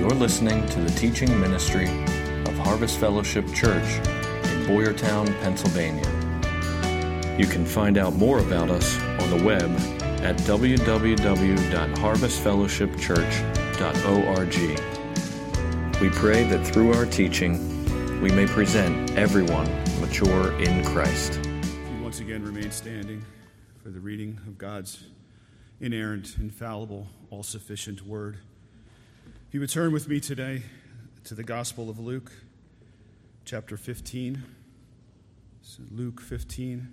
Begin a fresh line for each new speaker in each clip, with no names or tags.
You're listening to the teaching ministry of Harvest Fellowship Church in Boyertown, Pennsylvania. You can find out more about us on the web at www.harvestfellowshipchurch.org. We pray that through our teaching, we may present everyone mature in Christ.
We once again remain standing for the reading of God's inerrant, infallible, all-sufficient word. If you would turn with me today to the Gospel of Luke, chapter 15. So Luke 15,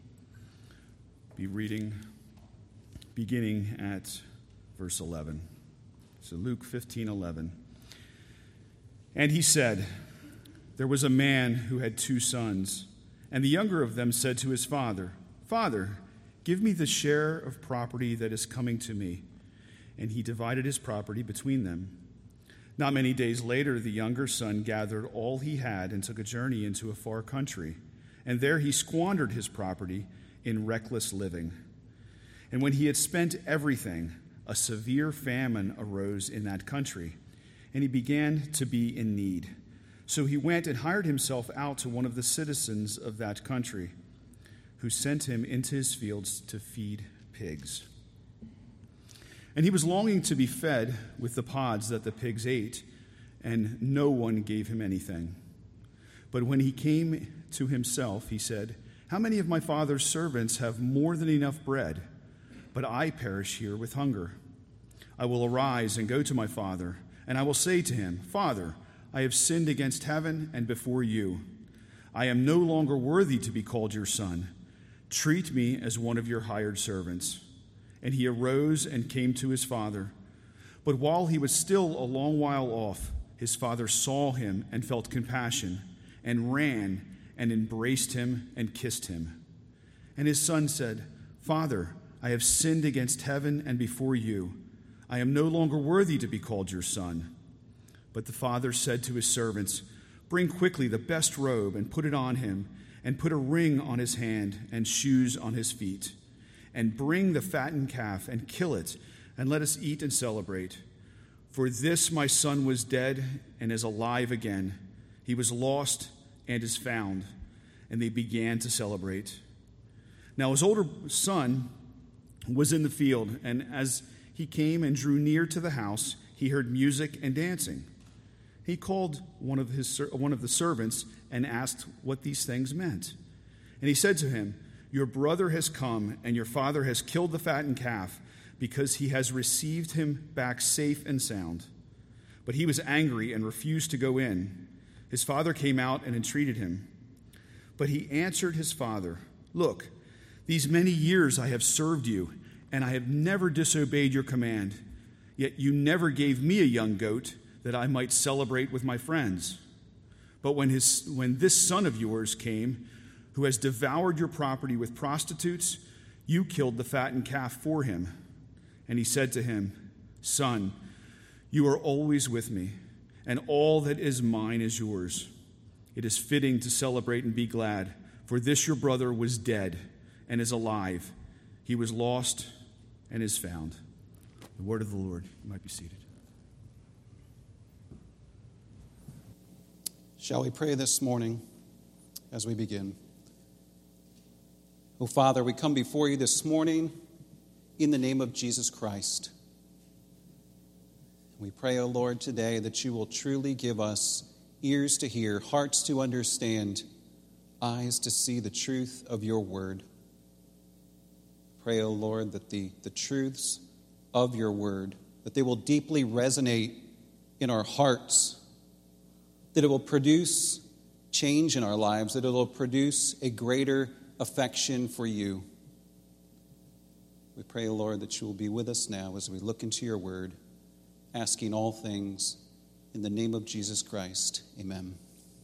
be reading beginning at verse 11. So Luke 15:11. And he said, there was a man who had 2 sons, and the younger of them said to his father, Father, give me the share of property that is coming to me. And he divided his property between them. Not many days later, the younger son gathered all he had and took a journey into a far country. And there he squandered his property in reckless living. And when he had spent everything, a severe famine arose in that country, and he began to be in need. So he went and hired himself out to one of the citizens of that country, who sent him into his fields to feed pigs. And he was longing to be fed with the pods that the pigs ate, and no one gave him anything. But when he came to himself, he said, How many of my father's servants have more than enough bread, but I perish here with hunger? I will arise and go to my father, and I will say to him, Father, I have sinned against heaven and before you. I am no longer worthy to be called your son. Treat me as one of your hired servants. And he arose and came to his father. But while he was still a long while off, his father saw him and felt compassion, and ran and embraced him and kissed him. And his son said, Father, I have sinned against heaven and before you. I am no longer worthy to be called your son. But the father said to his servants, Bring quickly the best robe and put it on him, and put a ring on his hand and shoes on his feet. And bring the fattened calf and kill it, and let us eat and celebrate. For this my son was dead and is alive again. He was lost and is found. And they began to celebrate. Now his older son was in the field, and as he came and drew near to the house, he heard music and dancing. He called one of the servants and asked what these things meant. And he said to him, Your brother has come, and your father has killed the fattened calf, because he has received him back safe and sound. But he was angry and refused to go in. His father came out and entreated him. But he answered his father, Look, these many years I have served you, and I have never disobeyed your command. Yet you never gave me a young goat that I might celebrate with my friends. But when this son of yours came, who has devoured your property with prostitutes, you killed the fattened calf for him. And he said to him, Son, you are always with me, and all that is mine is yours. It is fitting to celebrate and be glad, for this your brother was dead and is alive. He was lost and is found. The word of the Lord. You might be seated.
Shall we pray this morning as we begin? Oh, Father, we come before you this morning in the name of Jesus Christ. We pray, O Lord, today that you will truly give us ears to hear, hearts to understand, eyes to see the truth of your word. Pray, O Lord, that the truths of your word, that they will deeply resonate in our hearts, that it will produce change in our lives, that it will produce a greater affection for you. We pray, Lord, that you will be with us now as we look into your word, asking all things in the name of Jesus Christ. Amen.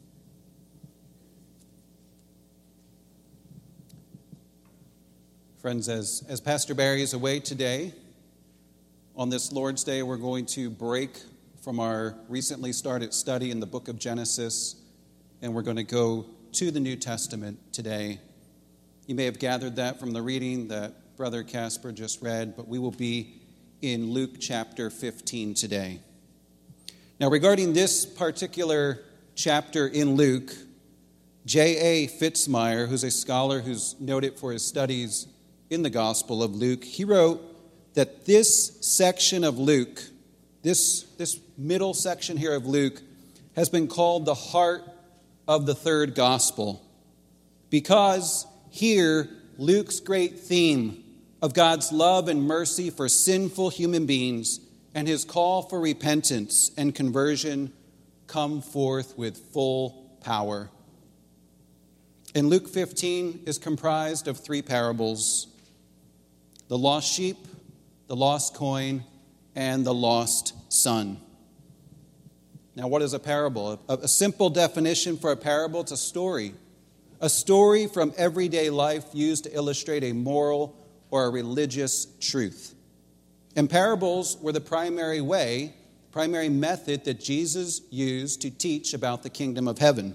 Friends, as Pastor Barry is away today, on this Lord's Day, we're going to break from our recently started study in the book of Genesis, and we're going to go to the New Testament today. You may have gathered that from the reading that Brother Casper just read, but we will be in Luke chapter 15 today. Now, regarding this particular chapter in Luke, J.A. Fitzmyer, who's a scholar who's noted for his studies in the Gospel of Luke, he wrote that this section of Luke, this middle section here of Luke, has been called the heart of the third gospel, because here Luke's great theme of God's love and mercy for sinful human beings and his call for repentance and conversion come forth with full power. And Luke 15 is comprised of 3 parables: the lost sheep, the lost coin, and the lost son. Now, what is a parable? A simple definition for a parable: it's a story from everyday life used to illustrate a moral or a religious truth. And parables were the primary method that Jesus used to teach about the kingdom of heaven.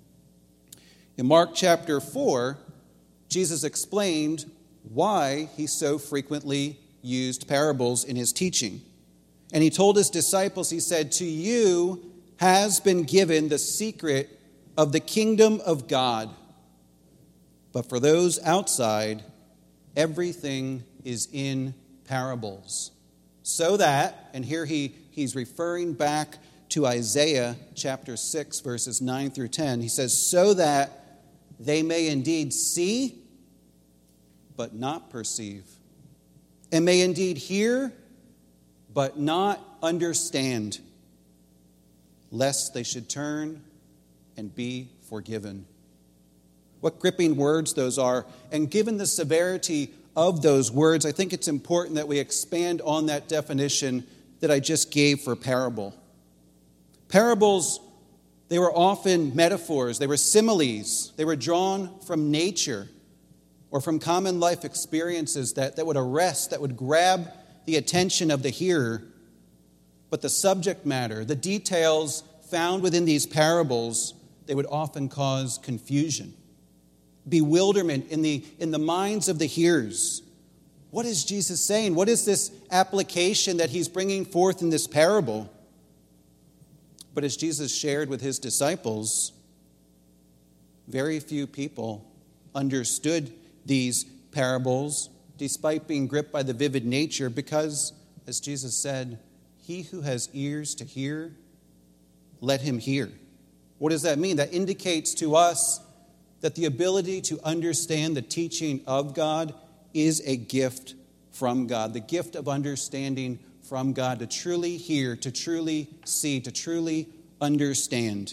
In Mark chapter 4, Jesus explained why he so frequently used parables in his teaching. And he told his disciples, he said, "To you has been given the secret of the kingdom of God. But for those outside, everything is in parables. So that," and here he's referring back to Isaiah chapter 6, verses 9 through 10. He says, "So that they may indeed see, but not perceive, and may indeed hear, but not understand, lest they should turn and be forgiven." What gripping words those are. And given the severity of those words, I think it's important that we expand on that definition that I just gave for parable. Parables, they were often metaphors, they were similes, they were drawn from nature or from common life experiences that would arrest, that would grab the attention of the hearer. But the subject matter, the details found within these parables, they would often cause confusion, bewilderment in the minds of the hearers. What is Jesus saying? What is this application that he's bringing forth in this parable? But as Jesus shared with his disciples, very few people understood these parables, despite being gripped by the vivid nature, because, as Jesus said, "He who has ears to hear, let him hear." What does that mean? That indicates to us that the ability to understand the teaching of God is a gift from God, the gift of understanding from God, to truly hear, to truly see, to truly understand.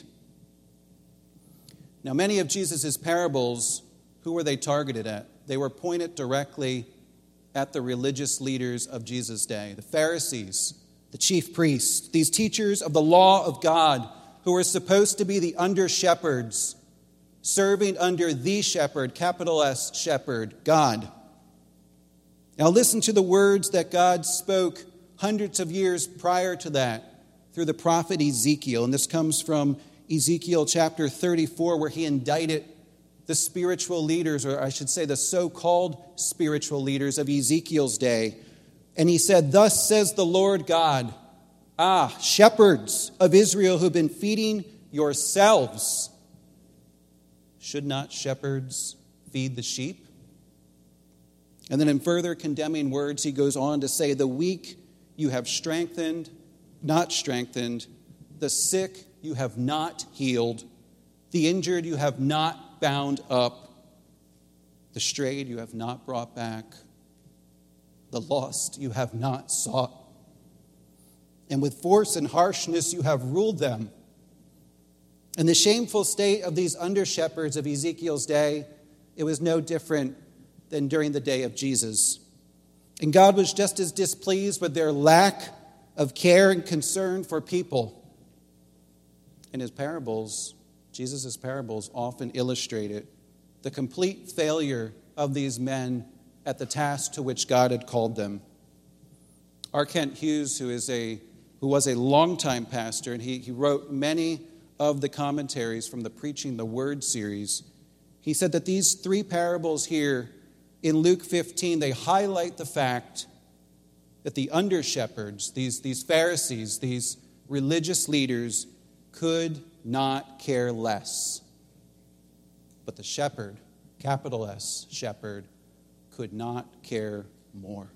Now, many of Jesus' parables, who were they targeted at? They were pointed directly at the religious leaders of Jesus' day, the Pharisees, the chief priests, these teachers of the law of God, who were supposed to be the under-shepherds, serving under the shepherd, capital S shepherd, God. Now listen to the words that God spoke hundreds of years prior to that through the prophet Ezekiel. And this comes from Ezekiel chapter 34, where he indicted the spiritual leaders, or I should say the so-called spiritual leaders of Ezekiel's day. And he said, "Thus says the Lord God, shepherds of Israel who've been feeding yourselves. Should not shepherds feed the sheep?" And then in further condemning words, he goes on to say, "The weak you have strengthened, not strengthened. The sick you have not healed. The injured you have not bound up. The strayed you have not brought back. The lost you have not sought. And with force and harshness you have ruled them." And the shameful state of these under-shepherds of Ezekiel's day, it was no different than during the day of Jesus. And God was just as displeased with their lack of care and concern for people. In his parables, Jesus' parables often illustrated the complete failure of these men at the task to which God had called them. R. Kent Hughes, who was a longtime pastor, and he wrote many of the commentaries from the Preaching the Word series, he said that these 3 parables here in Luke 15, they highlight the fact that the under-shepherds, these Pharisees, these religious leaders could not care less. But the shepherd, capital S, shepherd, could not care more.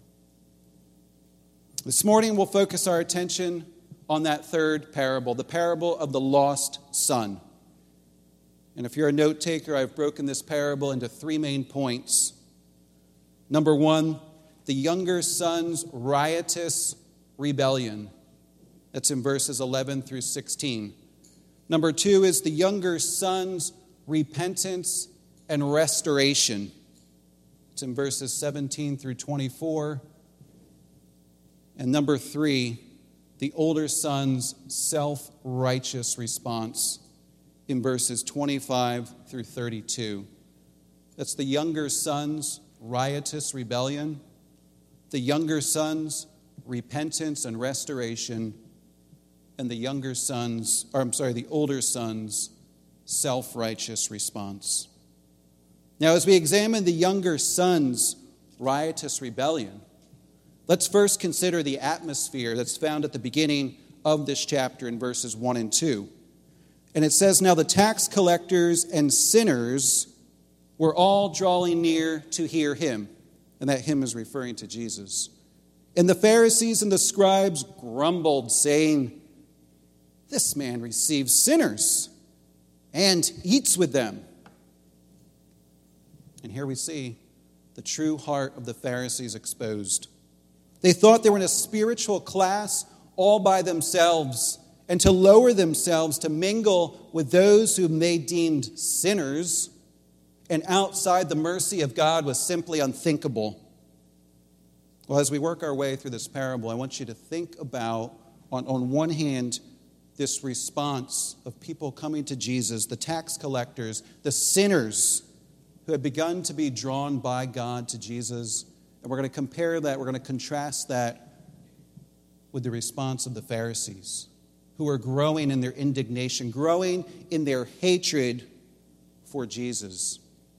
This morning we'll focus our attention on that third parable, the parable of the lost son. And if you're a note taker, I've broken this parable into three main points. Number one, the younger son's riotous rebellion. That's in verses 11 through 16. Number two is the younger son's repentance and restoration. It's in verses 17 through 24. And number three, the older son's self-righteous response in verses 25 through 32. That's the younger son's riotous rebellion, the younger son's repentance and restoration, and the older son's self-righteous response. Now, as we examine the younger son's riotous rebellion, let's first consider the atmosphere that's found at the beginning of this chapter in verses 1 and 2. And it says, "Now the tax collectors and sinners were all drawing near to hear him." And that him is referring to Jesus. "And the Pharisees and the scribes grumbled, saying, 'This man receives sinners and eats with them.'" And here we see the true heart of the Pharisees exposed. They thought they were in a spiritual class all by themselves, and to lower themselves to mingle with those whom they deemed sinners and outside the mercy of God was simply unthinkable. Well, as we work our way through this parable, I want you to think about, on one hand, this response of people coming to Jesus, the tax collectors, the sinners who had begun to be drawn by God to Jesus. And we're going to compare that, we're going to contrast that with the response of the Pharisees, who are growing in their indignation, growing in their hatred for Jesus.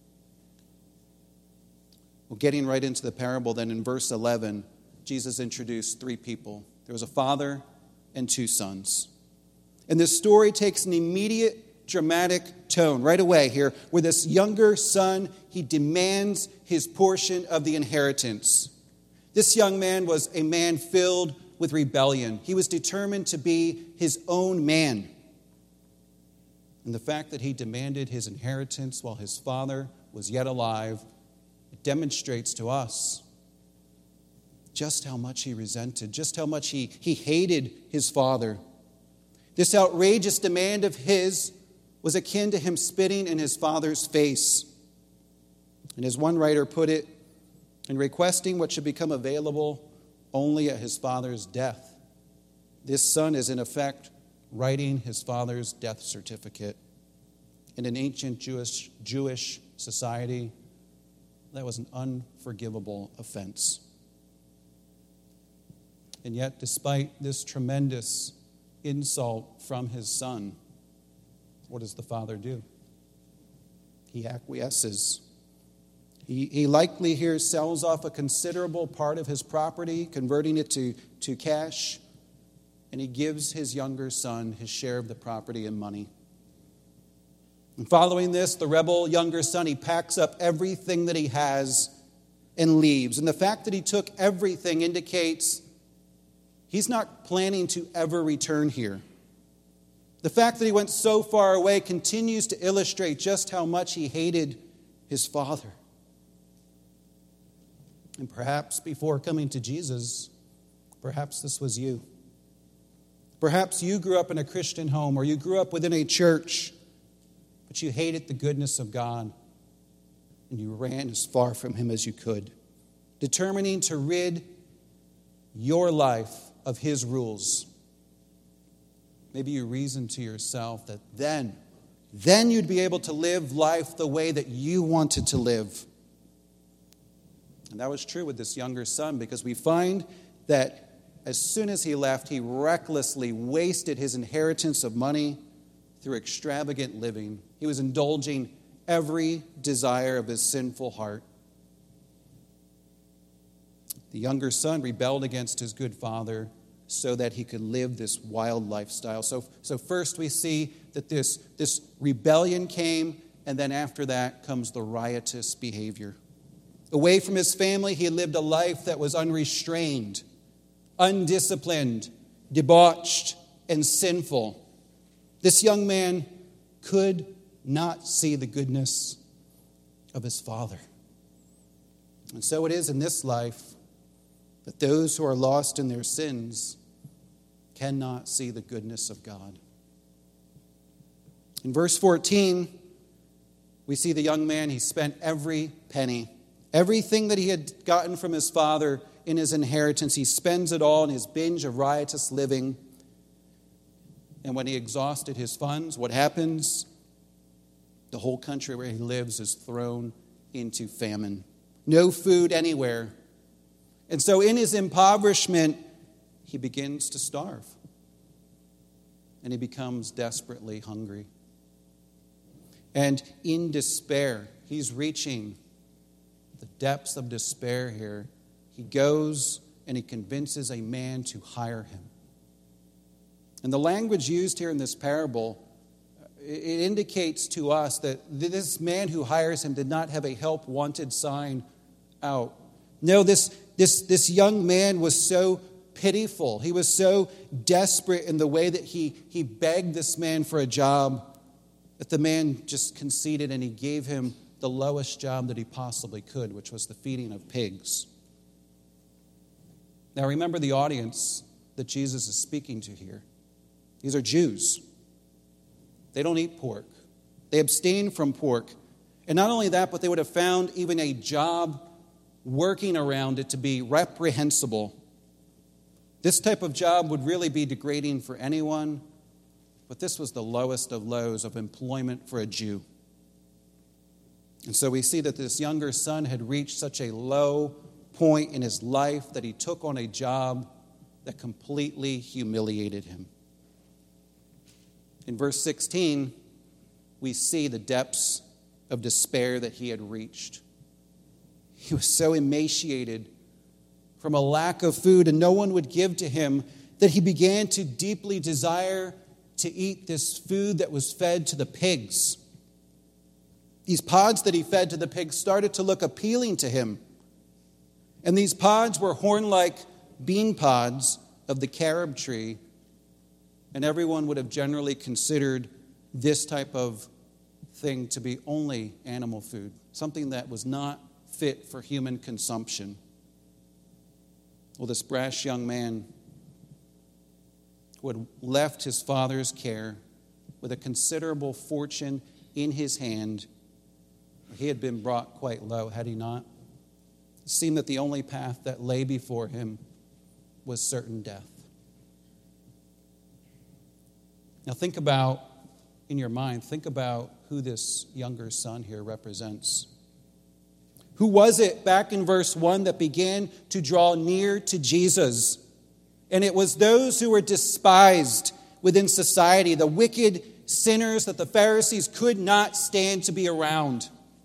Well, getting right into the parable, then in verse 11, Jesus introduced three people. There was a father and two sons. And this story takes an immediate dramatic tone right away here, where this younger son, he demands his portion of the inheritance. This young man was a man filled with rebellion. He was determined to be his own man. And the fact that he demanded his inheritance while his father was yet alive, it demonstrates to us just how much he resented, just how much he hated his father. This outrageous demand of his was akin to him spitting in his father's face. And as one writer put it, in requesting what should become available only at his father's death, this son is in effect writing his father's death certificate. In an ancient Jewish society, that was an unforgivable offense. And yet, despite this tremendous insult from his son, what does the father do? He acquiesces. He likely here sells off a considerable part of his property, converting it to cash, and he gives his younger son his share of the property and money. And following this, the rebel younger son, he packs up everything that he has and leaves. And the fact that he took everything indicates he's not planning to ever return here. The fact that he went so far away continues to illustrate just how much he hated his father. And perhaps before coming to Jesus, perhaps this was you. Perhaps you grew up in a Christian home, or you grew up within a church, but you hated the goodness of God, and you ran as far from him as you could, determining to rid your life of his rules. Maybe you reason to yourself that then you'd be able to live life the way that you wanted to live. And that was true with this younger son, because we find that as soon as he left, he recklessly wasted his inheritance of money through extravagant living. He was indulging every desire of his sinful heart. The younger son rebelled against his good father, so that he could live this wild lifestyle. So first we see that this rebellion came, and then after that comes the riotous behavior. Away from his family, he lived a life that was unrestrained, undisciplined, debauched, and sinful. This young man could not see the goodness of his Father. And so it is in this life that those who are lost in their sins cannot see the goodness of God. In verse 14, we see the young man, he spent every penny. Everything that he had gotten from his father in his inheritance, he spends it all in his binge of riotous living. And when he exhausted his funds, what happens? The whole country where he lives is thrown into famine. No food anywhere. And so in his impoverishment, he begins to starve. And he becomes desperately hungry. And in despair, he's reaching the depths of despair here. He goes and he convinces a man to hire him. And the language used here in this parable, it indicates to us that this man who hires him did not have a help wanted sign out. No, this young man was so pitiful. He was so desperate in the way that he begged this man for a job that the man just conceded and he gave him the lowest job that he possibly could, which was the feeding of pigs. Now remember the audience that Jesus is speaking to here. These are Jews. They don't eat pork. They abstain from pork. And not only that, but they would have found even a job working around it to be reprehensible. This type of job would really be degrading for anyone, but this was the lowest of lows of employment for a Jew. And so we see that this younger son had reached such a low point in his life that he took on a job that completely humiliated him. In verse 16, we see the depths of despair that he had reached. He was so emaciated from a lack of food, and no one would give to him, that he began to deeply desire to eat this food that was fed to the pigs. These pods that he fed to the pigs started to look appealing to him. And these pods were horn-like bean pods of the carob tree. And everyone would have generally considered this type of thing to be only animal food, something that was not fit for human consumption. Well, this brash young man who had left his father's care with a considerable fortune in his hand, he had been brought quite low, had he not? It seemed that the only path that lay before him was certain death. Now think about, in your mind, think about who this younger son here represents. Who was it back in verse 1 that began to draw near to Jesus? And it was those who were despised within society, the wicked sinners that the Pharisees could not stand to be around.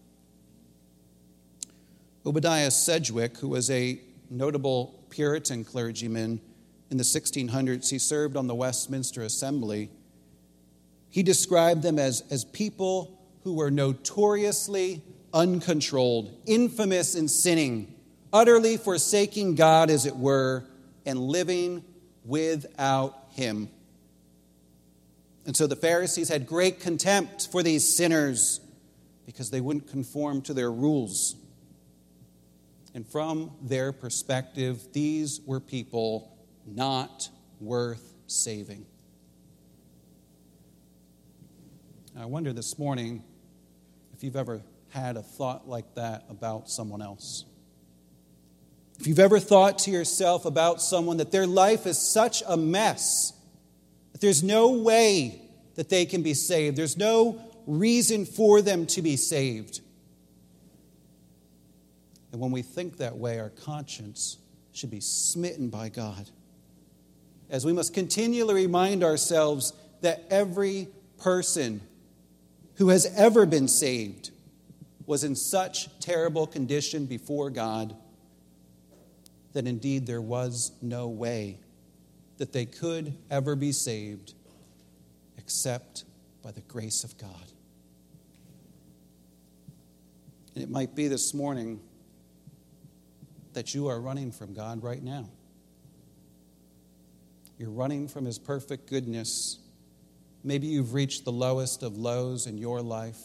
Obadiah Sedgwick, who was a notable Puritan clergyman in the 1600s, he served on the Westminster Assembly. He described them as people who were notoriously uncontrolled, infamous in sinning, utterly forsaking God, as it were, and living without him. And so the Pharisees had great contempt for these sinners because they wouldn't conform to their rules. And from their perspective, these were people not worth saving. I wonder this morning if you've ever had a thought like that about someone else. If you've ever thought to yourself about someone that their life is such a mess, that there's no way that they can be saved. There's no reason for them to be saved. And when we think that way, our conscience should be smitten by God, as we must continually remind ourselves that every person who has ever been saved was in such terrible condition before God that indeed there was no way that they could ever be saved except by the grace of God. And it might be this morning that you are running from God right now. You're running from His perfect goodness. Maybe you've reached the lowest of lows in your life.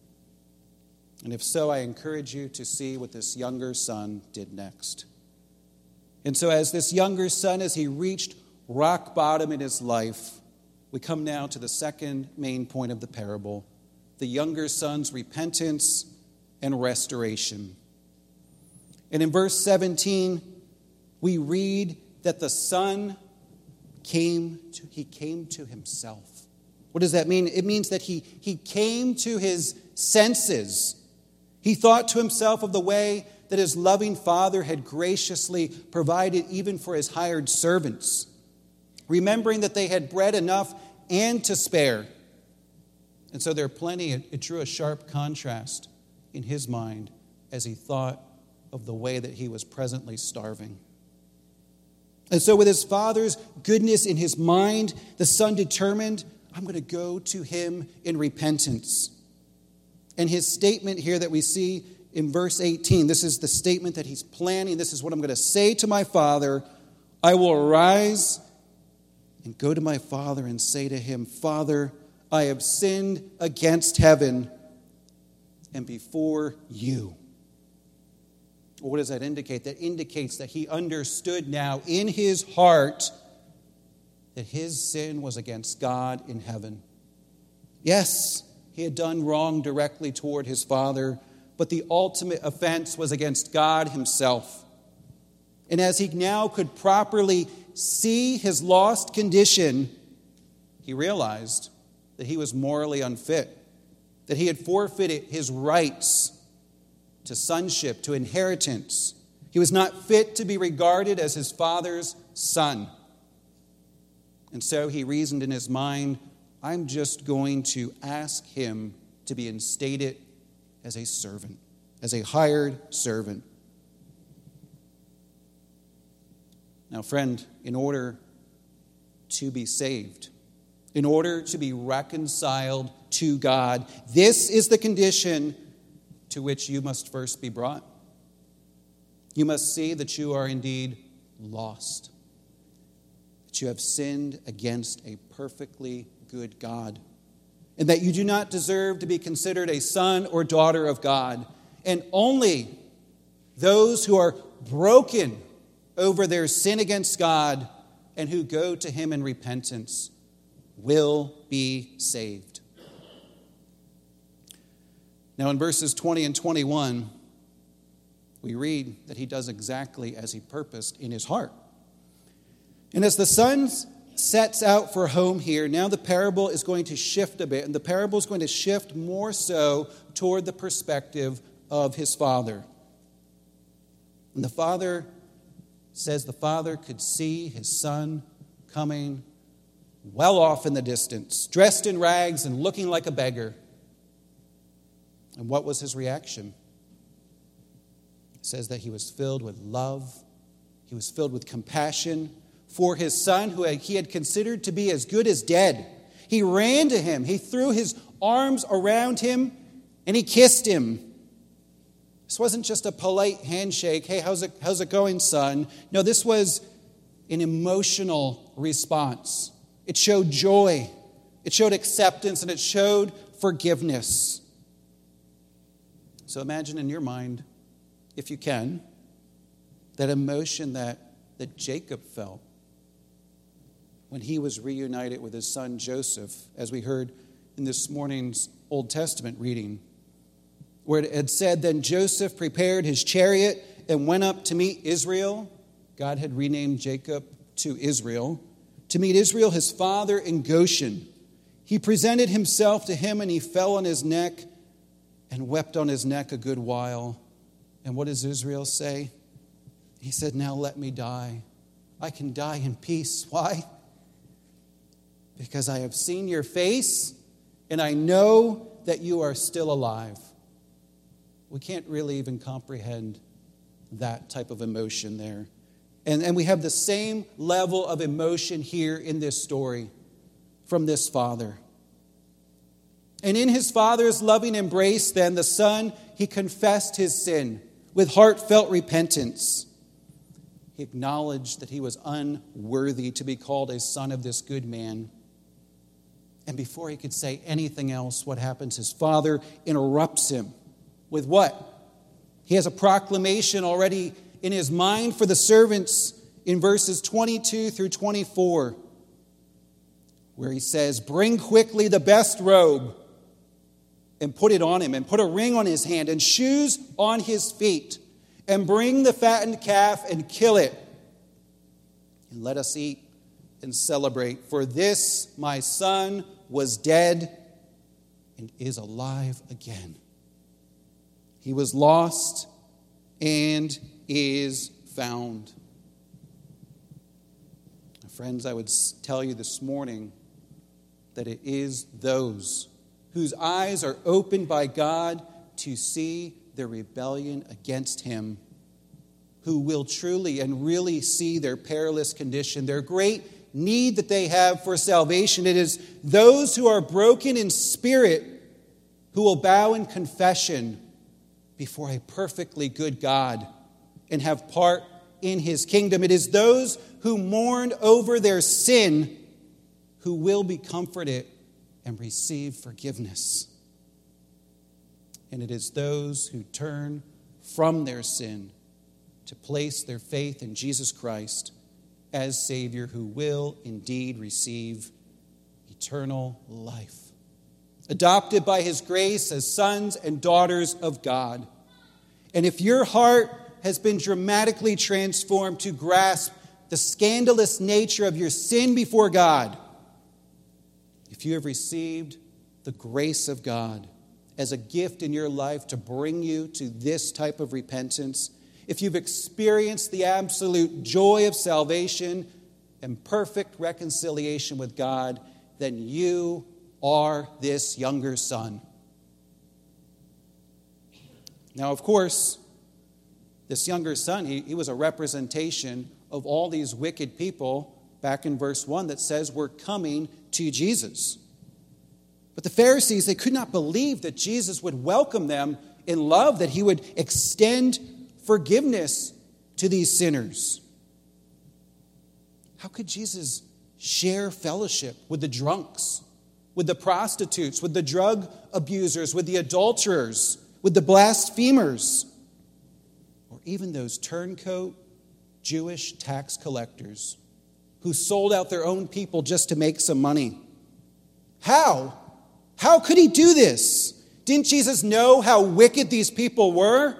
And if so, I encourage you to see what this younger son did next. And so as this younger son, as he reached rock bottom in his life, we come now to the second main point of the parable, the younger son's repentance and restoration. And in verse 17, we read that the son came to himself. What does that mean? It means that he came to his senses. He thought to himself of the way that his loving father had graciously provided even for his hired servants, remembering that they had bread enough and to spare. And so there are plenty. It drew a sharp contrast in his mind as he thought of the way that he was presently starving. And so with his father's goodness in his mind, the son determined, I'm going to go to him in repentance. And his statement here that we see in verse 18, this is the statement that he's planning. This is what I'm going to say to my father. I will arise and go to my father and say to him, Father, I have sinned against heaven and before you. What does that indicate? That indicates that he understood now in his heart that his sin was against God in heaven. Yes, he had done wrong directly toward his father, but the ultimate offense was against God himself. And as he now could properly see his lost condition, he realized that he was morally unfit, that he had forfeited his rights to sonship, to inheritance. He was not fit to be regarded as his father's son. And so he reasoned in his mind, I'm just going to ask him to be instated as a servant, as a hired servant. Now, friend, in order to be saved, in order to be reconciled to God, this is the condition to which you must first be brought. You must see that you are indeed lost, that you have sinned against a perfectly good God, and that you do not deserve to be considered a son or daughter of God. And only those who are broken over their sin against God and who go to him in repentance will be saved. Now in verses 20 and 21, we read that he does exactly as he purposed in his heart. And as the son sets out for home here, now the parable is going to shift a bit, and the parable is going to shift more so toward the perspective of his father. And the father says the father could see his son coming well off in the distance, dressed in rags and looking like a beggar. And what was his reaction? It says that he was filled with love. He was filled with compassion for his son, who he had considered to be as good as dead. He ran to him. He threw his arms around him, and he kissed him. This wasn't just a polite handshake. Hey, how's it going, son? No, this was an emotional response. It showed joy. It showed acceptance, and it showed forgiveness. So imagine in your mind, if you can, that emotion that Jacob felt when he was reunited with his son Joseph, as we heard in this morning's Old Testament reading, where it had said, then Joseph prepared his chariot and went up to meet Israel. God had renamed Jacob to Israel, to meet Israel, his father, in Goshen. He presented himself to him, and he fell on his neck and wept on his neck a good while. And what does Israel say? He said, now let me die. I can die in peace. Why? Because I have seen your face, and I know that you are still alive. We can't really even comprehend that type of emotion there. And we have the same level of emotion here in this story from this father. And in his father's loving embrace, then, the son, he confessed his sin with heartfelt repentance. He acknowledged that he was unworthy to be called a son of this good man. And before he could say anything else, what happens? His father interrupts him with what? He has a proclamation already in his mind for the servants in verses 22 through 24, where he says, "Bring quickly the best robe and put it on him, and put a ring on his hand and shoes on his feet, and bring the fattened calf and kill it. And let us eat and celebrate. For this my son was dead and is alive again. He was lost and is found." Friends, I would tell you this morning that it is those whose eyes are opened by God to see their rebellion against him who will truly and really see their perilous condition, their great need that they have for salvation. It is those who are broken in spirit who will bow in confession before a perfectly good God and have part in his kingdom. It is those who mourn over their sin who will be comforted and receive forgiveness. And it is those who turn from their sin to place their faith in Jesus Christ as Savior who will indeed receive eternal life, adopted by his grace as sons and daughters of God. And if your heart has been dramatically transformed to grasp the scandalous nature of your sin before God, if you have received the grace of God as a gift in your life to bring you to this type of repentance, if you've experienced the absolute joy of salvation and perfect reconciliation with God, then you are this younger son. Now, of course, this younger son, he was a representation of all these wicked people back in verse 1 that says we're coming to Jesus. But the Pharisees, they could not believe that Jesus would welcome them in love, that he would extend forgiveness to these sinners. How could Jesus share fellowship with the drunks, with the prostitutes, with the drug abusers, with the adulterers, with the blasphemers, or even those turncoat Jewish tax collectors who sold out their own people just to make some money? How? How could he do this? Didn't Jesus know how wicked these people were?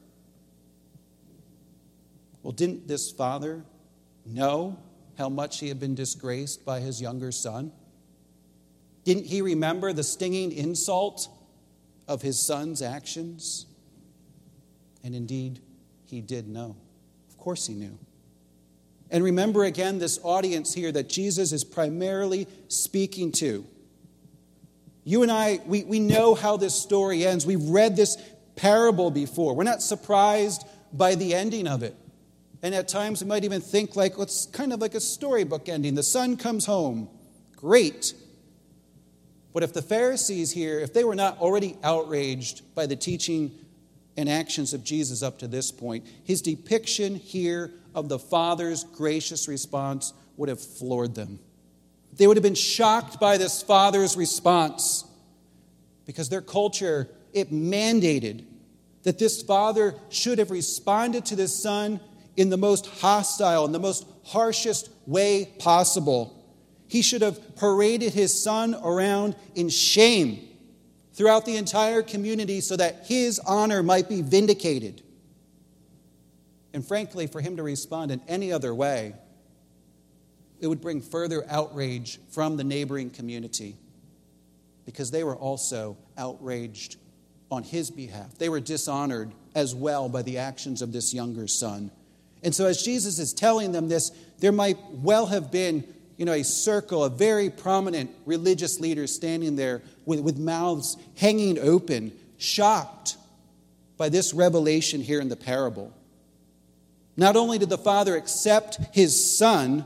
Well, didn't this father know how much he had been disgraced by his younger son? Didn't he remember the stinging insult of his son's actions? And indeed, he did know. Of course he knew. And remember again this audience here that Jesus is primarily speaking to. You and I, we know how this story ends. We've read this parable before. We're not surprised by the ending of it. And at times we might even think like, well, it's kind of like a storybook ending. The son comes home. Great. But if the Pharisees here, if they were not already outraged by the teaching and actions of Jesus up to this point, his depiction here of the Father's gracious response would have floored them. They would have been shocked by this Father's response because their culture, it mandated that this Father should have responded to this Son in the most hostile and the most harshest way possible. He should have paraded his Son around in shame throughout the entire community so that his honor might be vindicated. And frankly, for him to respond in any other way, it would bring further outrage from the neighboring community because they were also outraged on his behalf. They were dishonored as well by the actions of this younger son. And so as Jesus is telling them this, there might well have been, a circle of very prominent religious leaders standing there with mouths hanging open, shocked by this revelation here in the parable. Not only did the Father accept his Son,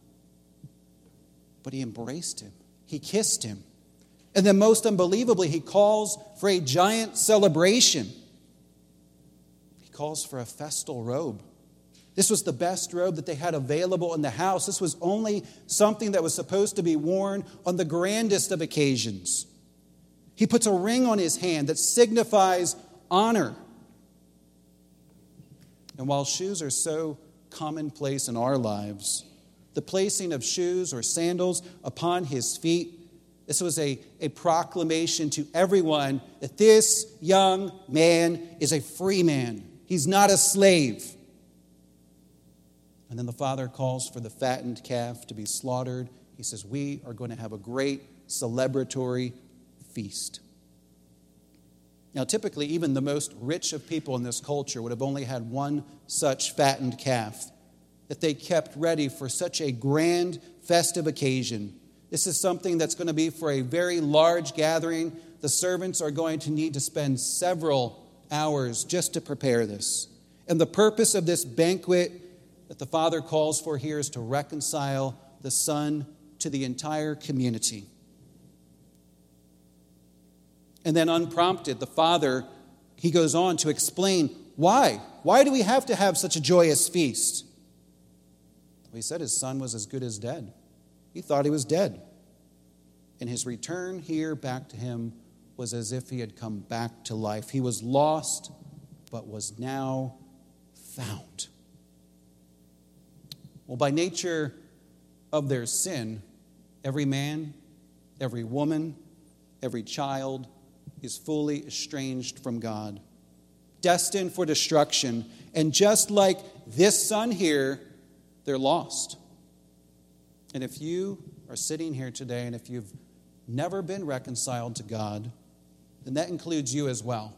but he embraced him. He kissed him. And then most unbelievably, he calls for a giant celebration. He calls for a festal robe. This was the best robe that they had available in the house. This was only something that was supposed to be worn on the grandest of occasions. He puts a ring on his hand that signifies honor. And while shoes are so commonplace in our lives, the placing of shoes or sandals upon his feet, this was a proclamation to everyone that this young man is a free man. He's not a slave. And then the Father calls for the fattened calf to be slaughtered. He says, we are going to have a great celebratory feast. Now, typically, even the most rich of people in this culture would have only had one such fattened calf that they kept ready for such a grand festive occasion. This is something that's going to be for a very large gathering. The servants are going to need to spend several hours just to prepare this. And the purpose of this banquet that the Father calls for here is to reconcile the Son to the entire community. And then unprompted, the Father, he goes on to explain why. Why do we have to have such a joyous feast? Well, he said his son was as good as dead. He thought he was dead. And his return here back to him was as if he had come back to life. He was lost, but was now found. Well, by nature of their sin, every man, every woman, every child is fully estranged from God, destined for destruction. And just like this son here, they're lost. And if you are sitting here today and if you've never been reconciled to God, then that includes you as well.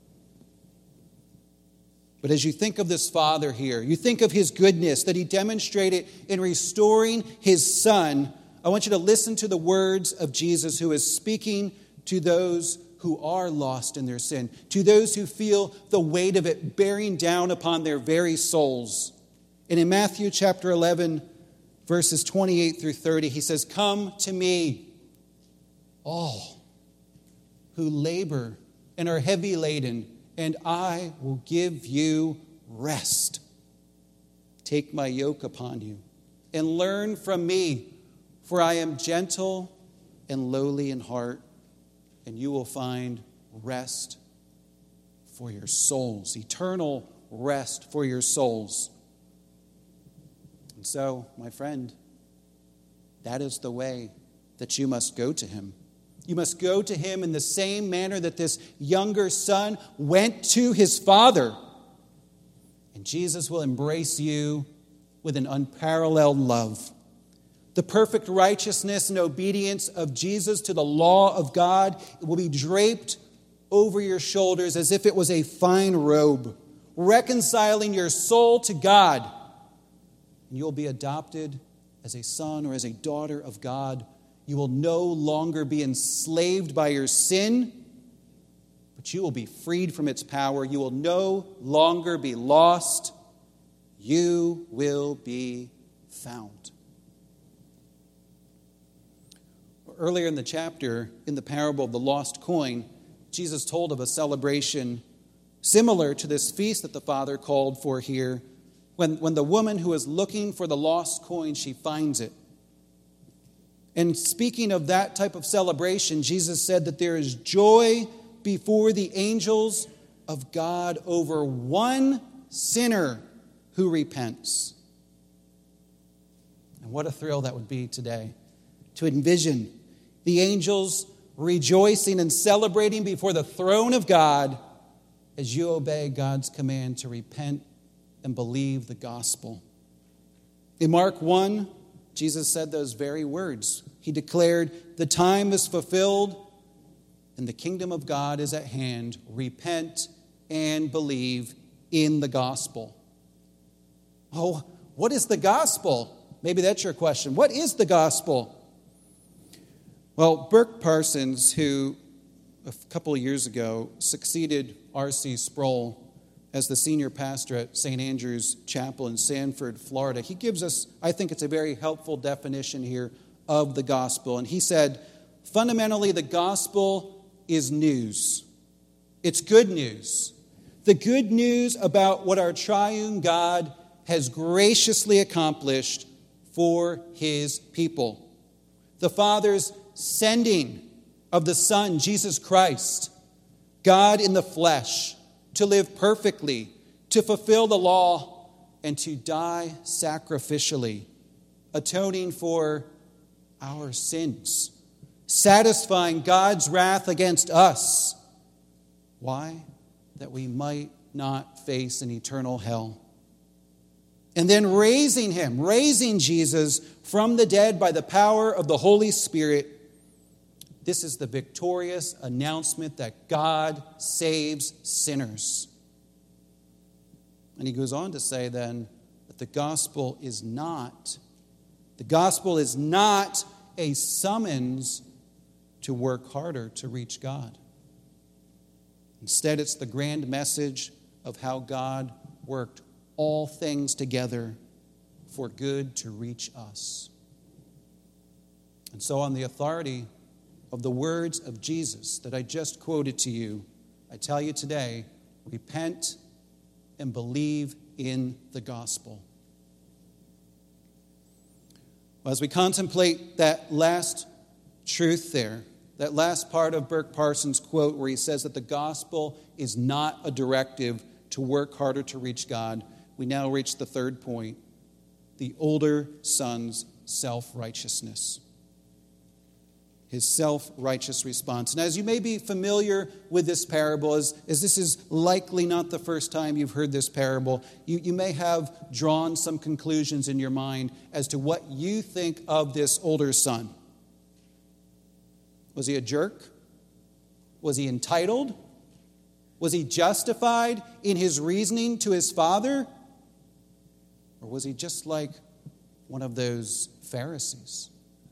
But as you think of this Father here, you think of his goodness that he demonstrated in restoring his Son, I want you to listen to the words of Jesus, who is speaking to those who are lost in their sin, to those who feel the weight of it bearing down upon their very souls. And in Matthew chapter 11, verses 28 through 30, he says, "Come to me, all who labor and are heavy laden, and I will give you rest. Take my yoke upon you and learn from me, for I am gentle and lowly in heart, and you will find rest for your souls," eternal rest for your souls. And so, my friend, that is the way that you must go to him. You must go to him in the same manner that this younger son went to his father. And Jesus will embrace you with an unparalleled love. The perfect righteousness and obedience of Jesus to the law of God will be draped over your shoulders as if it was a fine robe, reconciling your soul to God. And you'll be adopted as a son or as a daughter of God. You will no longer be enslaved by your sin, but you will be freed from its power. You will no longer be lost. You will be found. Earlier in the chapter, in the parable of the lost coin, Jesus told of a celebration similar to this feast that the Father called for here. When the woman who is looking for the lost coin, she finds it. And speaking of that type of celebration, Jesus said that there is joy before the angels of God over one sinner who repents. And what a thrill that would be today, to envision the angels rejoicing and celebrating before the throne of God as you obey God's command to repent and believe the gospel. In Mark 1, Jesus said those very words. He declared, "The time is fulfilled and the kingdom of God is at hand. Repent and believe in the gospel." Oh, what is the gospel? Maybe that's your question. What is the gospel? Well, Burk Parsons, who a couple of years ago succeeded R.C. Sproul as the senior pastor at St. Andrew's Chapel in Sanford, Florida, he gives us, I think it's a very helpful definition here of the gospel. And he said, fundamentally, the gospel is news. It's good news. The good news about what our triune God has graciously accomplished for his people. The Father's sending of the Son, Jesus Christ, God in the flesh, to live perfectly, to fulfill the law, and to die sacrificially, atoning for our sins, satisfying God's wrath against us. Why? That we might not face an eternal hell. And then raising Jesus from the dead by the power of the Holy Spirit. This is the victorious announcement that God saves sinners. And he goes on to say then that the gospel is not a summons to work harder to reach God. Instead, it's the grand message of how God worked all things together for good to reach us. And so on the authority of the words of Jesus that I just quoted to you, I tell you today, repent and believe in the gospel. As we contemplate that last truth there, that last part of Burke Parsons' quote where he says that the gospel is not a directive to work harder to reach God, we now reach the third point, the older son's self-righteousness. His self-righteous response. And as you may be familiar with this parable, as this is likely not the first time you've heard this parable, you may have drawn some conclusions in your mind as to what you think of this older son. Was he a jerk? Was he entitled? Was he justified in his reasoning to his father? Or was he just like one of those Pharisees?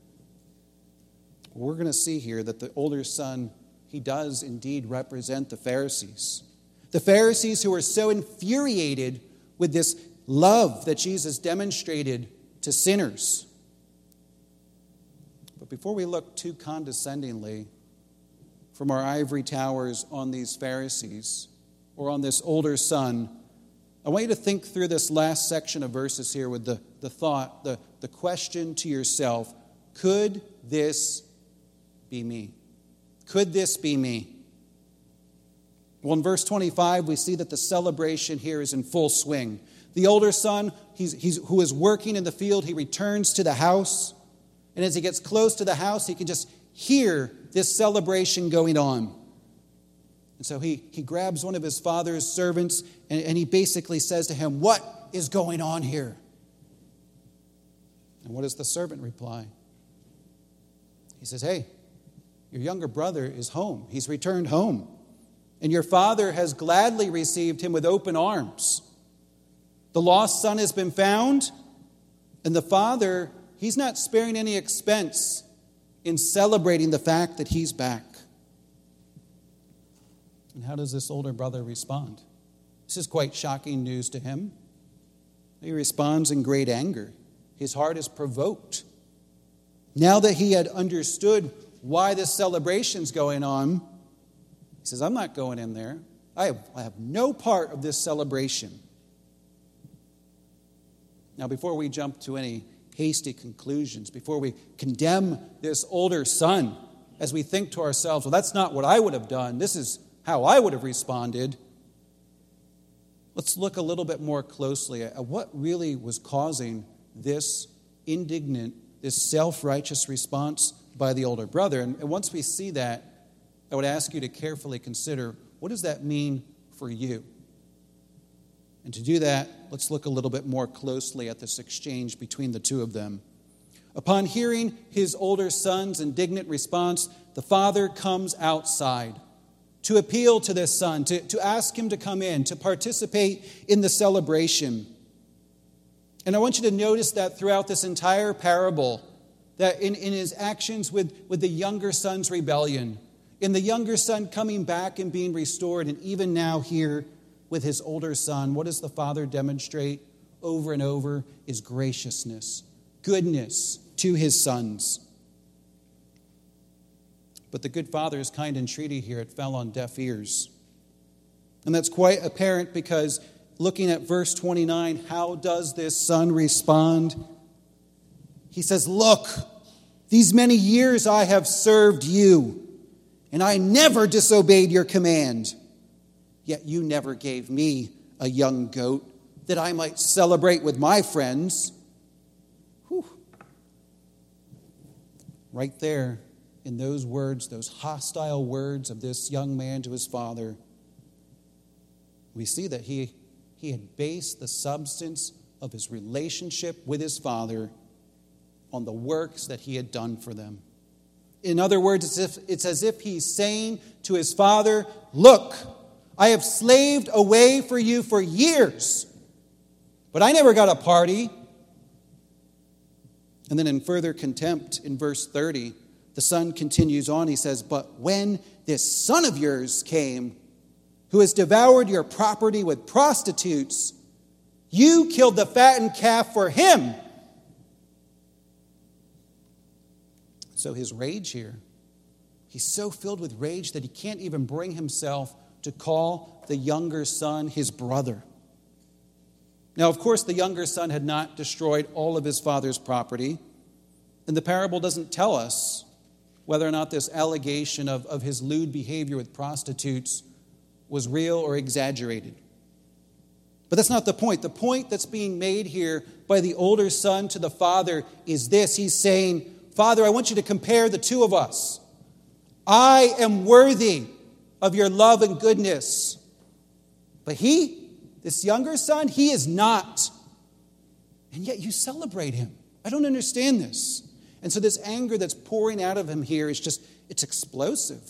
We're going to see here that the older son, he does indeed represent the Pharisees. The Pharisees who were so infuriated with this love that Jesus demonstrated to sinners. But before we look too condescendingly from our ivory towers on these Pharisees or on this older son, I want you to think through this last section of verses here with the thought, the question to yourself, could this be me? Could this be me? Well, in verse 25, we see that the celebration here is in full swing. The older son, who is working in the field, he returns to the house. And as he gets close to the house, he can just hear this celebration going on. And so he grabs one of his father's servants and he basically says to him, "What is going on here?" And what does the servant reply? He says, "Hey, your younger brother is home. He's returned home. And your father has gladly received him with open arms. The lost son has been found, and the father, he's not sparing any expense in celebrating the fact that he's back." And how does this older brother respond? This is quite shocking news to him. He responds in great anger. His heart is provoked. Now that he had understood why this celebration's going on, he says, "I'm not going in there. I have no part of this celebration." Now, before we jump to any hasty conclusions, before we condemn this older son, as we think to ourselves, well, that's not what I would have done, this is how I would have responded, let's look a little bit more closely at what really was causing this indignant, this self-righteous response by the older brother. And once we see that, I would ask you to carefully consider, what does that mean for you? And to do that, let's look a little bit more closely at this exchange between the two of them. Upon hearing his older son's indignant response, the father comes outside to appeal to this son, to ask him to come in, to participate in the celebration. And I want you to notice that throughout this entire parable, that in his actions with the younger son's rebellion, in the younger son coming back and being restored, and even now here with his older son, what does the father demonstrate over and over? Is graciousness, goodness to his sons. But the good father's kind entreaty here, it fell on deaf ears. And that's quite apparent because looking at verse 29, how does this son respond? He says, "Look, these many years I have served you, and I never disobeyed your command. Yet you never gave me a young goat that I might celebrate with my friends." Whew. Right there in those words, those hostile words of this young man to his father, we see that he had based the substance of his relationship with his father on the works that he had done for them. In other words, it's as if he's saying to his father, "Look, I have slaved away for you for years, but I never got a party." And then in further contempt, in verse 30, the son continues on. He says, "But when this son of yours came, who has devoured your property with prostitutes, you killed the fattened calf for him." So his rage here, he's so filled with rage that he can't even bring himself to call the younger son his brother. Now, of course, the younger son had not destroyed all of his father's property, and the parable doesn't tell us whether or not this allegation of his lewd behavior with prostitutes was real or exaggerated. But that's not the point. The point that's being made here by the older son to the father is this. He's saying, "Father, I want you to compare the two of us. I am worthy of your love and goodness. But he, this younger son, he is not. And yet you celebrate him. I don't understand this." And so this anger that's pouring out of him here is it's explosive.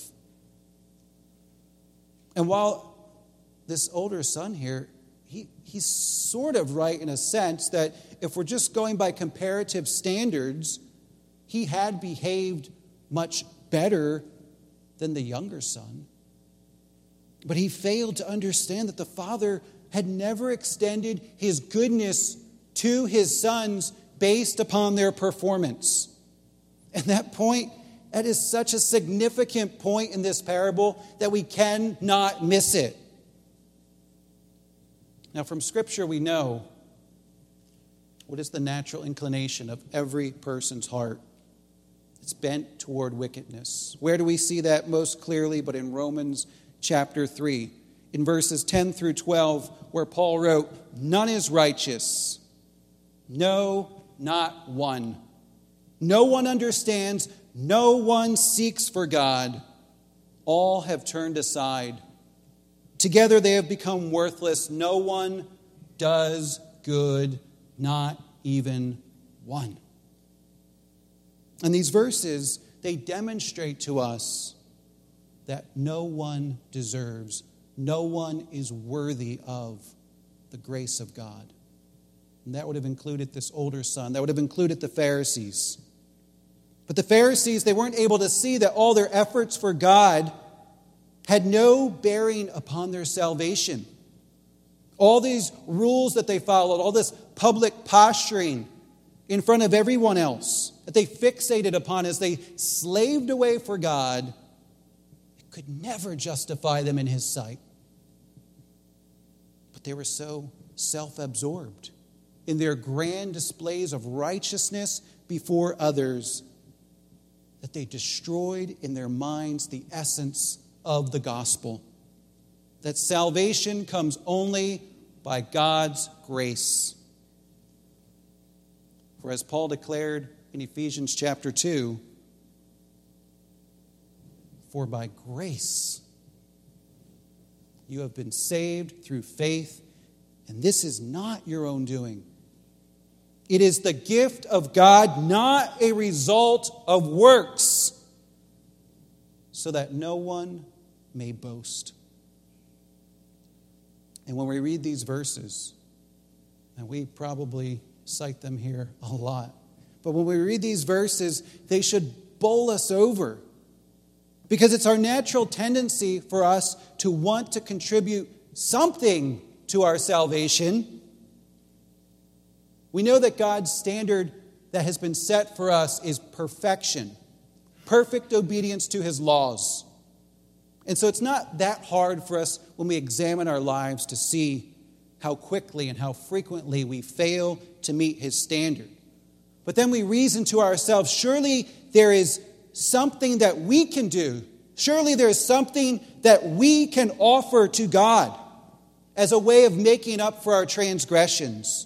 And while this older son here, he's sort of right in a sense that if we're just going by comparative standards, he had behaved much better than the younger son. But he failed to understand that the father had never extended his goodness to his sons based upon their performance. And that point, that is such a significant point in this parable that we cannot miss it. Now, from Scripture, we know what is the natural inclination of every person's heart. It's bent toward wickedness. Where do we see that most clearly but in Romans chapter 3? In verses 10 through 12, where Paul wrote, "None is righteous. No, not one. No one understands. No one seeks for God. All have turned aside. Together they have become worthless. No one does good, not even one." And these verses, they demonstrate to us that no one deserves, no one is worthy of the grace of God. And that would have included this older son. That would have included the Pharisees. But the Pharisees, they weren't able to see that all their efforts for God had no bearing upon their salvation. All these rules that they followed, all this public posturing in front of everyone else that they fixated upon as they slaved away for God, it could never justify them in His sight. But they were so self-absorbed in their grand displays of righteousness before others that they destroyed in their minds the essence of the gospel. That salvation comes only by God's grace. For as Paul declared in Ephesians chapter 2, "For by grace you have been saved through faith, and this is not your own doing. It is the gift of God, not a result of works, so that no one may boast." And when we read these verses, and we probably cite them here a lot, but when we read these verses, they should bowl us over, because it's our natural tendency for us to want to contribute something to our salvation. We know that God's standard that has been set for us is perfection, perfect obedience to his laws. And so it's not that hard for us when we examine our lives to see how quickly and how frequently we fail to meet his standard. But then we reason to ourselves, surely there is something that we can do. Surely there is something that we can offer to God as a way of making up for our transgressions.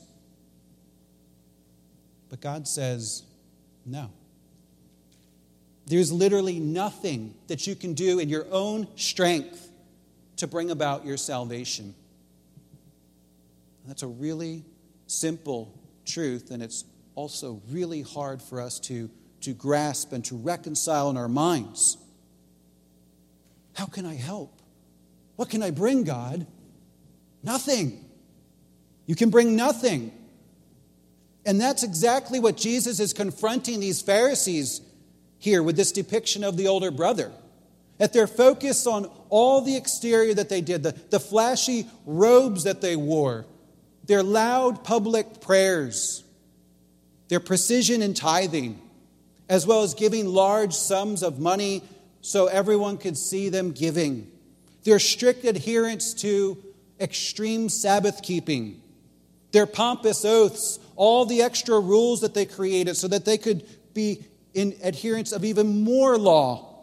But God says, no. There's literally nothing that you can do in your own strength to bring about your salvation. That's a really simple truth, and it's also really hard for us to grasp and to reconcile in our minds. How can I help? What can I bring, God? Nothing. You can bring nothing. And that's exactly what Jesus is confronting these Pharisees here with this depiction of the older brother. That they're focused on all the exterior that they did, the flashy robes that they wore, their loud public prayers, their precision in tithing, as well as giving large sums of money so everyone could see them giving, their strict adherence to extreme Sabbath keeping, their pompous oaths, all the extra rules that they created so that they could be in adherence of even more law,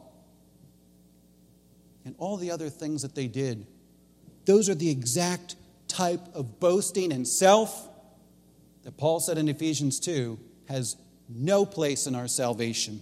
and all the other things that they did. Those are the exact type of boasting in self that Paul said in Ephesians 2 has no place in our salvation.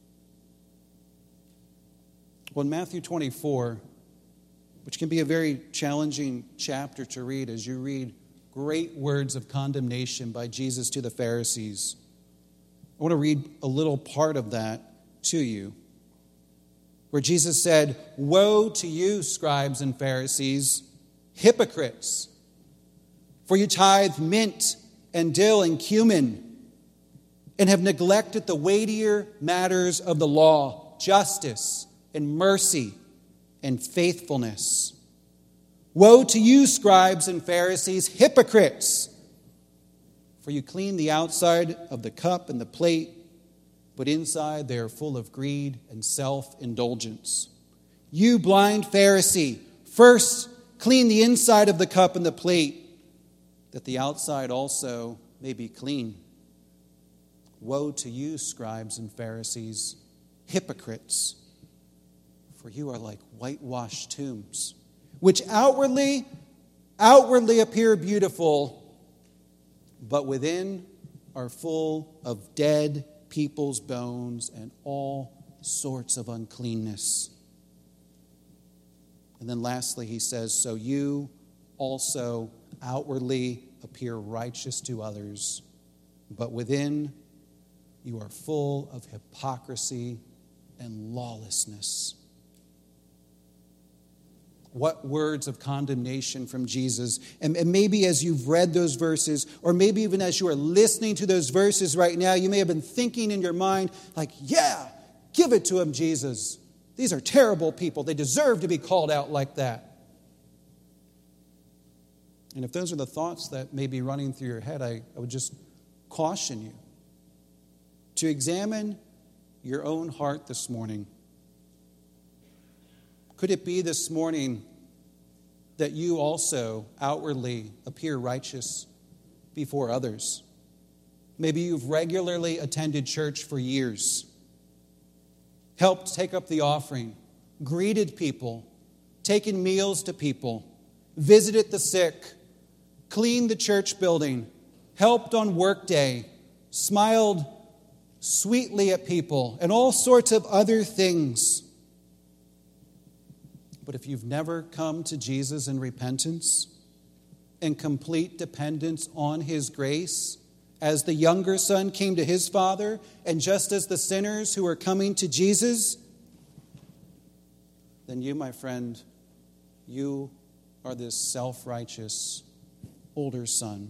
Well, in Matthew 24, which can be a very challenging chapter to read as you read great words of condemnation by Jesus to the Pharisees, I want to read a little part of that to you, where Jesus said, "Woe to you, scribes and Pharisees, hypocrites! For you tithe mint and dill and cumin, and have neglected the weightier matters of the law, justice and mercy and faithfulness. Woe to you, scribes and Pharisees, hypocrites! For you clean the outside of the cup and the plate, but inside they are full of greed and self-indulgence. You blind Pharisee, first clean the inside of the cup and the plate, that the outside also may be clean. Woe to you, scribes and Pharisees, hypocrites! For you are like whitewashed tombs, which outwardly appear beautiful, but within are full of dead people's bones and all sorts of uncleanness." And then lastly, he says, "So you also outwardly appear righteous to others, but within you are full of hypocrisy and lawlessness." What words of condemnation from Jesus. And maybe as you've read those verses, or maybe even as you are listening to those verses right now, you may have been thinking in your mind, like, yeah, give it to him, Jesus. These are terrible people. They deserve to be called out like that. And if those are the thoughts that may be running through your head, I would just caution you to examine your own heart this morning. Could it be this morning that you also outwardly appear righteous before others? Maybe you've regularly attended church for years, helped take up the offering, greeted people, taken meals to people, visited the sick, cleaned the church building, helped on work day, smiled sweetly at people, and all sorts of other things. But if you've never come to Jesus in repentance and complete dependence on his grace, as the younger son came to his father, and just as the sinners who are coming to Jesus, then you, my friend, you are this self-righteous older son.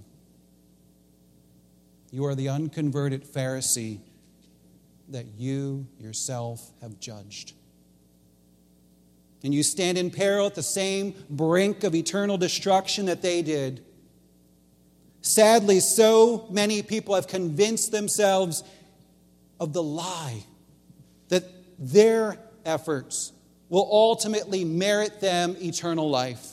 You are the unconverted Pharisee that you yourself have judged. And you stand in peril at the same brink of eternal destruction that they did. Sadly, so many people have convinced themselves of the lie that their efforts will ultimately merit them eternal life.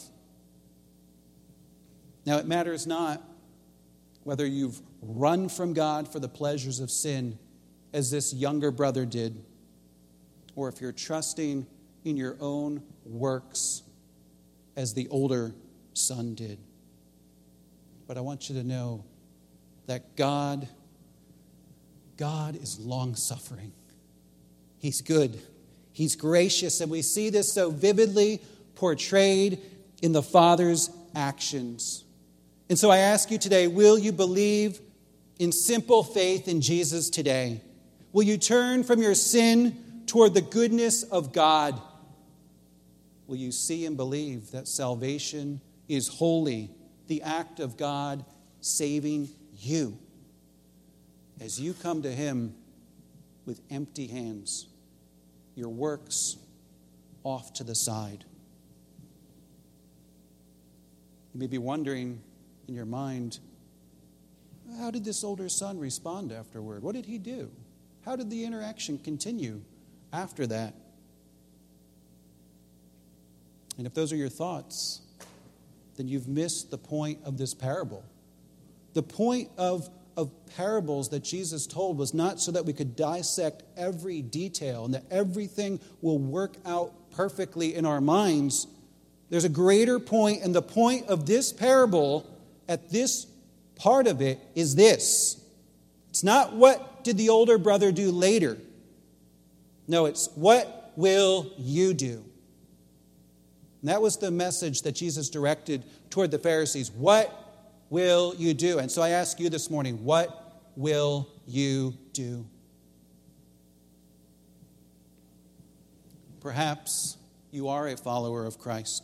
Now, it matters not whether you've run from God for the pleasures of sin, as this younger brother did, or if you're trusting in your own works, as the older son did. But I want you to know that God is long-suffering. He's good. He's gracious. And we see this so vividly portrayed in the Father's actions. And so I ask you today, will you believe in simple faith in Jesus today? Will you turn from your sin toward the goodness of God? Will you see and believe that salvation is holy, the act of God saving you, as you come to Him with empty hands, your works off to the side? You may be wondering in your mind, how did this older son respond afterward? What did he do? How did the interaction continue after that? And if those are your thoughts, then you've missed the point of this parable. The point of parables that Jesus told was not so that we could dissect every detail and that everything will work out perfectly in our minds. There's a greater point, and the point of this parable at this part of it is this. It's not what did the older brother do later. No, it's what will you do? And that was the message that Jesus directed toward the Pharisees. What will you do? And so I ask you this morning, what will you do? Perhaps you are a follower of Christ.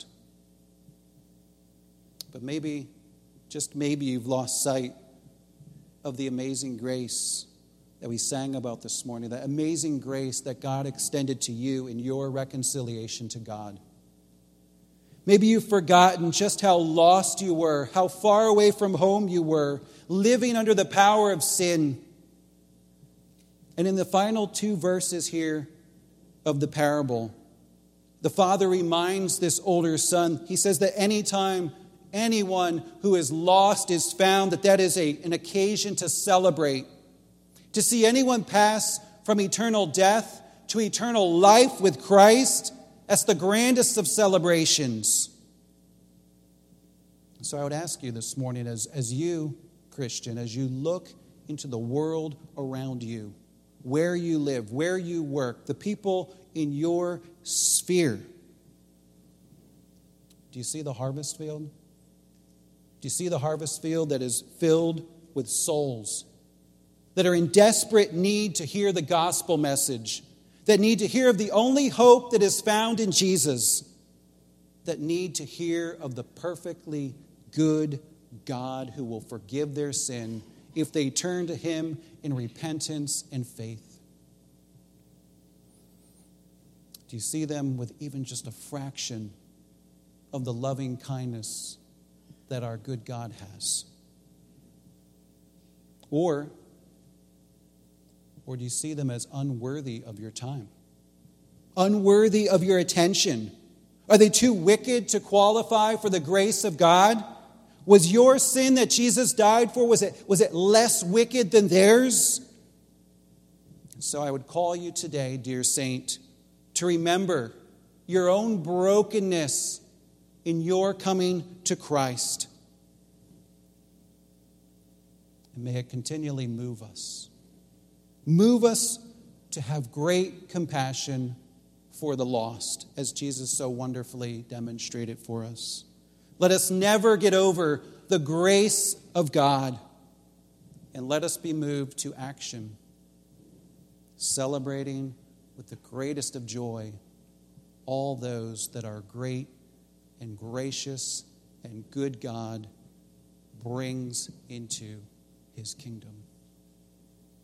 But maybe, just maybe, you've lost sight of the amazing grace that we sang about this morning, that amazing grace that God extended to you in your reconciliation to God. Maybe you've forgotten just how lost you were, how far away from home you were, living under the power of sin. And in the final 2 verses here of the parable, the father reminds this older son, he says that anytime anyone who is lost is found, that is an occasion to celebrate. To see anyone pass from eternal death to eternal life with Christ, that's the grandest of celebrations. So I would ask you this morning, as you, Christian, as you look into the world around you, where you live, where you work, the people in your sphere, do you see the harvest field? Do you see the harvest field that is filled with souls that are in desperate need to hear the gospel message, that need to hear of the only hope that is found in Jesus, that need to hear of the perfectly good God who will forgive their sin if they turn to Him in repentance and faith? Do you see them with even just a fraction of the loving kindness that our good God has? Or do you see them as unworthy of your time? Unworthy of your attention? Are they too wicked to qualify for the grace of God? Was your sin that Jesus died for, was it less wicked than theirs? So I would call you today, dear saint, to remember your own brokenness in your coming to Christ. And may it continually move us. Move us to have great compassion for the lost, as Jesus so wonderfully demonstrated for us. Let us never get over the grace of God, and let us be moved to action, celebrating with the greatest of joy all those that our great and gracious and good God brings into His kingdom.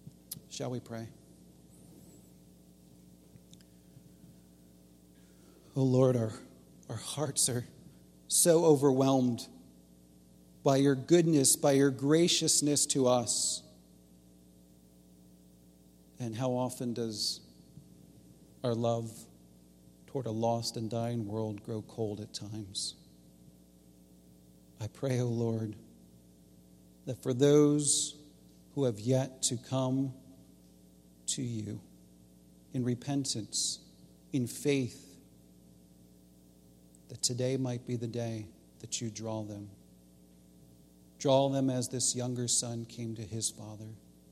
Shall we pray? Oh Lord, our hearts are so overwhelmed by your goodness, by your graciousness to us. And how often does our love toward a lost and dying world grow cold at times? I pray, O Lord, that for those who have yet to come to you in repentance, in faith, that today might be the day that you draw them. Draw them as this younger son came to his father,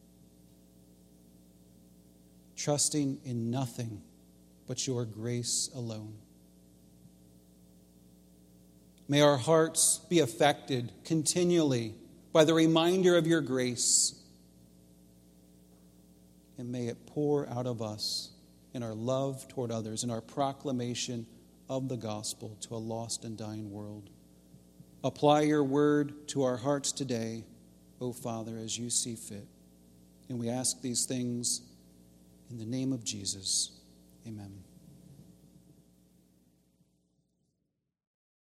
trusting in nothing but your grace alone. May our hearts be affected continually by the reminder of your grace, and may it pour out of us in our love toward others, in our proclamation of the gospel to a lost and dying world. Apply your word to our hearts today, O Father, as you see fit. And we ask these things in the name of Jesus. Amen.